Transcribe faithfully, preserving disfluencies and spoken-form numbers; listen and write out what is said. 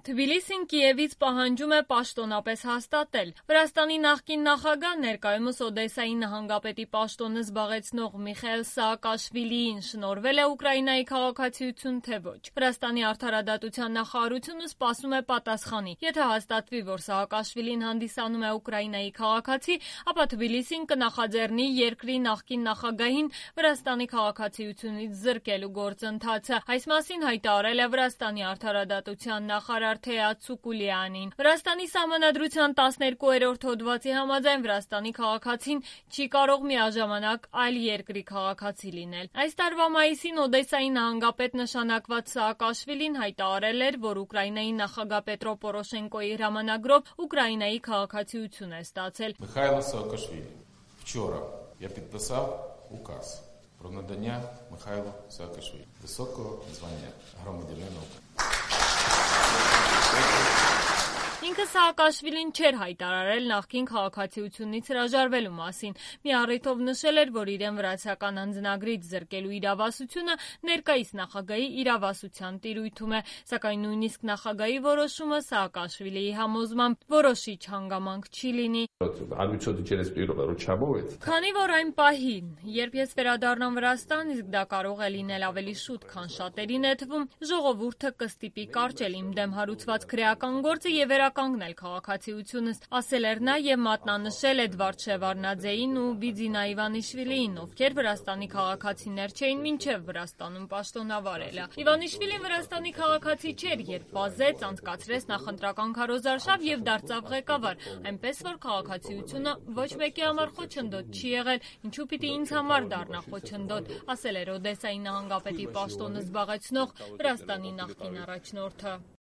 Թբիլիսին Կիևից պահանջում է պաշտոնապես հաստատել։ Վրաստանի նախկին նախագահ, ներկայումս Օդեսայի նահանգապետի պաշտոնը զբաղեցնող Միխայիլ Սաակաշվիլիին շնորհվել է Ուկրաինայի քաղաքացիություն, թե ոչ։ Վրաստանի արդարադատության նախարարությունը սպասում է պատասխանի։ Եթե հաստատվի, որ Սաակաշվիլին հանդիսանում է Ուկրաինայի քաղաքացի, ապա Թբիլիսին կնախաձեռնի երկրի նախկին նախագահին Վրաստանի քաղաքացիությունից զրկելու գործընթացը։ Այս մասին հայտարարել է Վրաստանի արդարադատության նախարար Թեացուկուլյանին։ Վրաստանի սահմանադրության տասներկուերորդ հոդվածի համաձայն Վրաստանի քաղաքացին չի կարող միաժամանակ այլ երկրի քաղաքացի լինել։ Այս տարվա մայիսին Օդեսայի նահանգապետ նշանակված Սաակաշվիլին հայտարարել էր, որ Ուկրաինայի նախագահ Պետրո Պորոշենկոյի հրամանագրով Ուկրաինայի քաղաքացիություն է ստացել։ Михайло Саакашвили. Вчора я підписав указ про надання Михайлу Саакашвили високого звання громадянина України. Ինքը Սաակաշվիլին չէր հայտարարել նախկին քաղաքացիությունից հրաժարվելու մասին։ Մի առիթով նշել էր, որ իրեն վրացական անձնագրից զրկելու իրավասությունը ներկայիս նախագահի իրավասության տիրույթում է, սակայն նույնիսկ նախագահի որոշումը Սաակաշվիլիի համոզմամբ որոշիչ հանգամանք չի լինի։ Քանի որ այն պահին, երբ ես վերադառնամ Վրաստան, իսկ դա կարող է լինել ավելի շուտ, քան շատերին է թվում, ժողովուրդը կստիպի կարճել իմ դեմ հարուցված քրեական գործը եւ կանգնել քաղաքացիությունս, ասել էր նա եւ մատնանշել Էդվարդ Շևարդնաձեին ու Բիձինա Իվանիշվիլիին, ովքեր Վրաստանի քաղաքացիներ չէին, մինչեւ Վրաստանում պաշտոնավարելը։ Իվանիշվիլին Վրաստանի քաղաքացի չէր, երբ վազեց, անցկացրեց նախընտրական քարոզարշավ եւ դարձավ ղեկավար, այնպես որ քաղաքացիությունը ոչ մեկի համար խոչընդոտ չի եղել, ինչու պիտի ինձ համար դառնա խոչընդոտ, ասել էր Օդեսայի նահանգապետի պաշտոնը զբաղեցնող Վրաստանի նախկին առաջնորդը։